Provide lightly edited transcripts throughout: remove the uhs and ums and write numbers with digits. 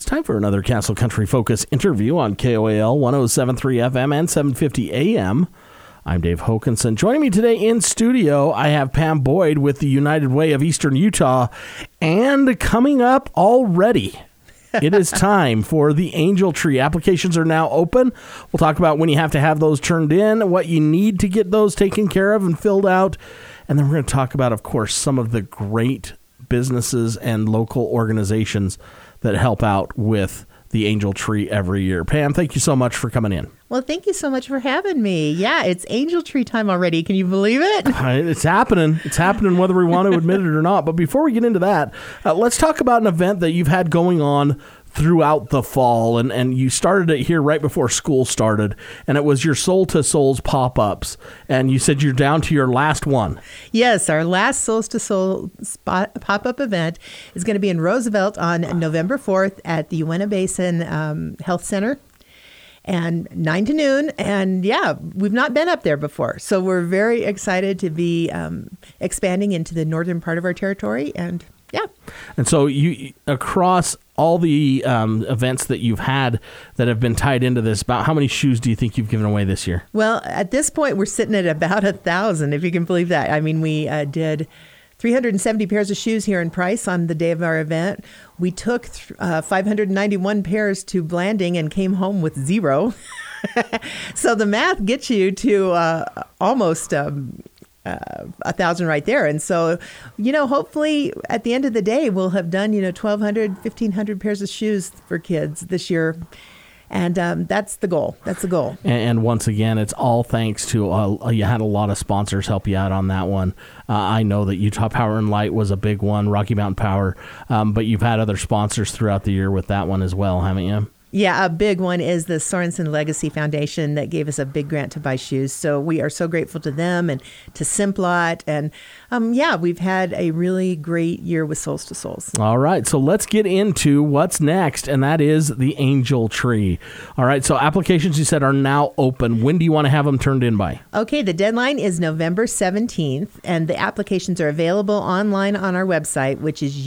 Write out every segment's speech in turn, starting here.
Time for another Castle Country Focus interview on KOAL 107.3 FM and 750 AM. I'm Dave Hokanson. Joining me today in studio, I have Pam Boyd with the United Way of Eastern Utah. And coming up already, it is time for the Angel Tree. Applications are now open. We'll talk about when you have to have those turned in, what you need to get those taken care of and filled out. And then we're going to talk about, of course, some of the great businesses and local organizations that help out with the Angel Tree every year. Pam, thank you so much for coming in. Well, thank you so much for having me. Yeah, it's Angel Tree time already. Can you believe it? It's happening. It's happening whether we want to admit it or not. But before we get into that, let's talk about an event that you've had going on throughout the fall, and you started it here right before school started, and it was your Soul to Souls pop-ups, and you said you're down to your last one. Yes, our last Souls to Souls pop-up event is going to be in Roosevelt on November 4th at the Uinta Basin Health Center, and 9 to noon, and yeah, we've not been up there before, so we're very excited to be expanding into the northern part of our territory, and yeah. And so you, across all the events that you've had that have been tied into this, about how many shoes do you think you've given away this year? Well, at this point, we're sitting at about 1,000, if you can believe that. I mean, we did 370 pairs of shoes here in Price on the day of our event. We took 591 pairs to Blanding and came home with 0. So the math gets you to almost 1,000 right there. And so, hopefully at the end of the day, we'll have done, 1,200, 1,500 pairs of shoes for kids this year. And that's the goal. That's the goal. And once again, it's all thanks to, you had a lot of sponsors help you out on that one. I know that Utah Power and Light was a big one, Rocky Mountain Power, but you've had other sponsors throughout the year with that one as well, haven't you? Yeah, a big one is the Sorensen Legacy Foundation that gave us a big grant to buy shoes. So we are so grateful to them and to Simplot. And we've had a really great year with Souls to Souls. All right, so let's get into what's next, and that is the Angel Tree. All right, so applications you said are now open. When do you want to have them turned in by? Okay, the deadline is November 17th, and the applications are available online on our website, which is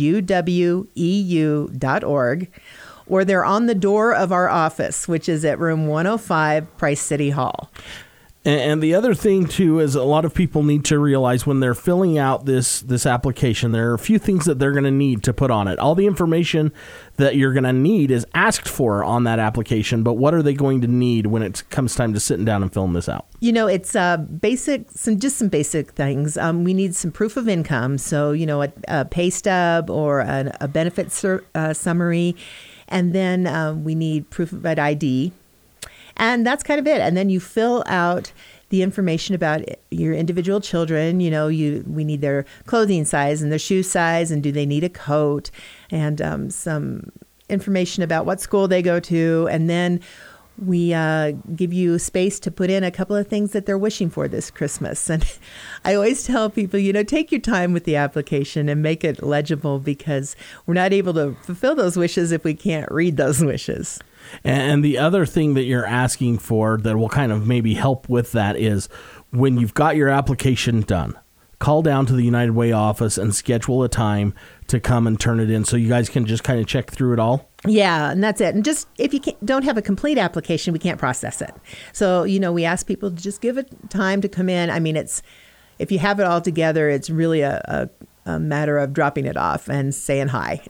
uweu.org. Or they're on the door of our office, which is at room 105, Price City Hall. And the other thing, too, is a lot of people need to realize when they're filling out this application, there are a few things that they're going to need to put on it. All the information that you're going to need is asked for on that application, but what are they going to need when it comes time to sitting down and filling this out? It's some basic things. We need some proof of income, so, a pay stub or a benefit summary. And then we need proof of ID. And that's kind of it. And then you fill out the information about your individual children. We need their clothing size and their shoe size, and do they need a coat, and some information about what school they go to. And then we give you space to put in a couple of things that they're wishing for this Christmas. And I always tell people, take your time with the application and make it legible, because we're not able to fulfill those wishes if we can't read those wishes. And the other thing that you're asking for that will kind of maybe help with that is when you've got your application done, call down to the United Way office and schedule a time to come and turn it in so you guys can just kind of check through it all. Yeah, and that's it. And just if you don't have a complete application, we can't process it. So, we ask people to just give it time to come in. I mean, if you have it all together, it's really a matter of dropping it off and saying hi,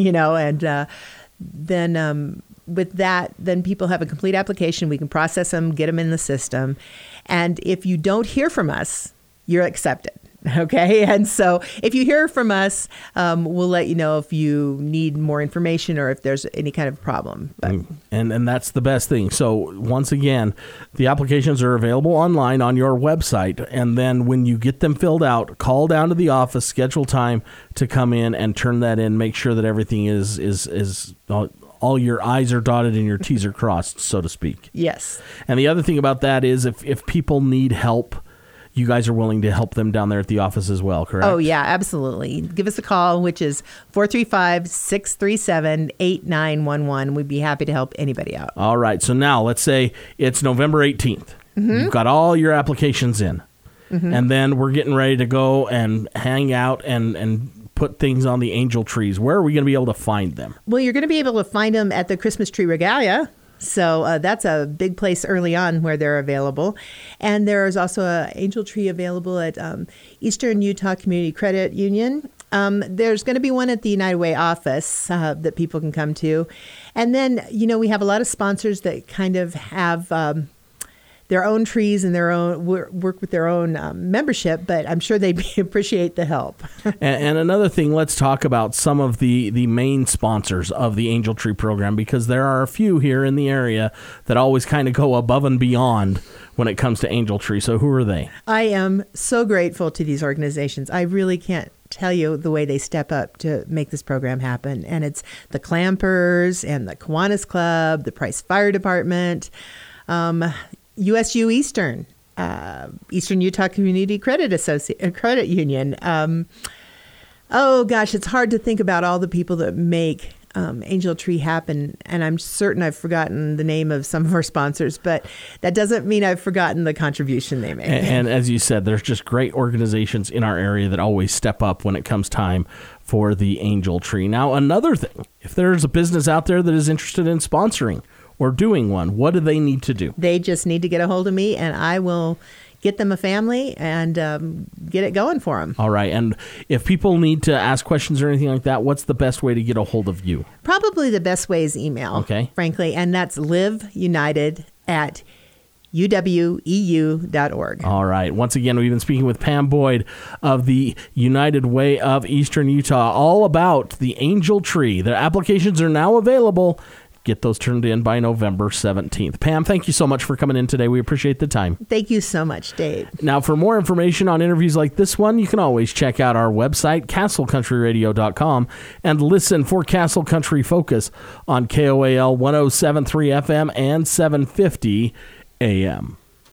and then with that, then people have a complete application. We can process them, get them in the system. And if you don't hear from us, you're accepted. Okay. And so if you hear from us, we'll let you know if you need more information or if there's any kind of problem. But. And that's the best thing. So once again, the applications are available online on your website. And then when you get them filled out, call down to the office, schedule time to come in and turn that in. Make sure that everything is all your I's are dotted and your T's are crossed, so to speak. Yes. And the other thing about that is if people need help, you guys are willing to help them down there at the office as well, correct? Oh, yeah, absolutely. Give us a call, which is 435-637-8911. We'd be happy to help anybody out. All right. So now let's say it's November 18th. Mm-hmm. You've got all your applications in. Mm-hmm. And then we're getting ready to go and hang out and put things on the angel trees? Where are we going to be able to find them? Well, you're going to be able to find them at the Christmas Tree Regalia. So that's a big place early on where they're available. And there's also an angel tree available at Eastern Utah Community Credit Union. There's going to be one at the United Way office that people can come to. And then, we have a lot of sponsors that kind of have their own trees and their own work with their own membership, but I'm sure they'd appreciate the help. And another thing, let's talk about some of the main sponsors of the Angel Tree program, because there are a few here in the area that always kind of go above and beyond when it comes to Angel Tree. So who are they? I am so grateful to these organizations. I really can't tell you the way they step up to make this program happen. And it's the Clampers and the Kiwanis Club, the Price Fire Department, USU Eastern, Eastern Utah Community Credit Union. Oh gosh, it's hard to think about all the people that make Angel Tree happen, and I'm certain I've forgotten the name of some of our sponsors, but that doesn't mean I've forgotten the contribution they make. And as you said, there's just great organizations in our area that always step up when it comes time for the Angel Tree. Now, another thing, if there's a business out there that is interested in sponsoring or doing one, what do they need to do? They just need to get a hold of me, and I will get them a family and get it going for them. All right. And if people need to ask questions or anything like that, what's the best way to get a hold of you? Probably the best way is email, frankly, and that's liveunited@uweu.org. All right. Once again, we've been speaking with Pam Boyd of the United Way of Eastern Utah all about the Angel Tree. Their applications are now available. Get those turned in by November 17th. Pam, thank you so much for coming in today. We appreciate the time. Thank you so much, Dave. Now, for more information on interviews like this one, you can always check out our website, castlecountryradio.com, and listen for Castle Country Focus on KOAL 107.3 FM and 750 AM.